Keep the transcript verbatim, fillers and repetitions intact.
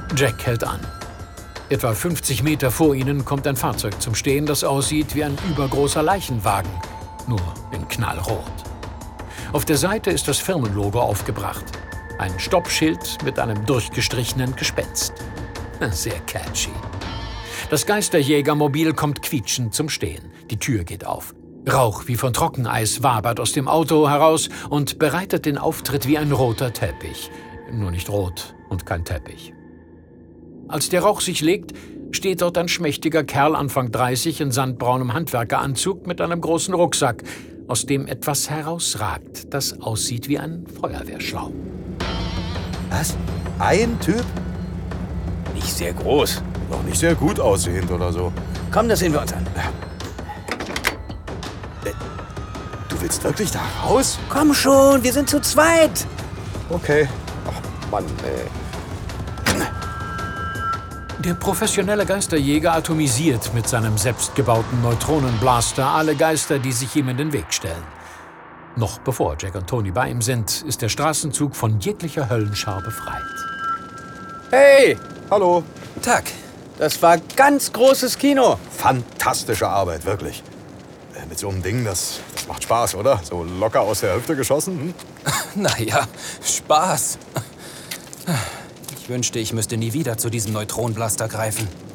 Jack hält an. Etwa fünfzig Meter vor ihnen kommt ein Fahrzeug zum Stehen, das aussieht wie ein übergroßer Leichenwagen, nur in knallrot. Auf der Seite ist das Firmenlogo aufgebracht. Ein Stoppschild mit einem durchgestrichenen Gespenst. Sehr catchy. Das Geisterjägermobil kommt quietschend zum Stehen. Die Tür geht auf. Rauch wie von Trockeneis wabert aus dem Auto heraus und bereitet den Auftritt wie ein roter Teppich. Nur nicht rot und kein Teppich. Als der Rauch sich legt, steht dort ein schmächtiger Kerl Anfang dreißig in sandbraunem Handwerkeranzug mit einem großen Rucksack, aus dem etwas herausragt, das aussieht wie ein Feuerwehrschlauch. Was? Ein Typ? Nicht sehr groß. Noch nicht sehr gut aussehend oder so. Komm, das sehen wir uns an. Du willst wirklich da raus? Komm schon, wir sind zu zweit. Okay. Ach, Mann, ey. Der professionelle Geisterjäger atomisiert mit seinem selbstgebauten Neutronenblaster alle Geister, die sich ihm in den Weg stellen. Noch bevor Jack und Tony bei ihm sind, ist der Straßenzug von jeglicher Höllenschar befreit. Hey, Hallo. Tag. Das war ganz großes Kino. Fantastische Arbeit, wirklich. Äh, mit so einem Ding, das, das macht Spaß, oder? So locker aus der Hüfte geschossen. Hm? Naja, Spaß. Ich wünschte, ich müsste nie wieder zu diesem Neutronenblaster greifen.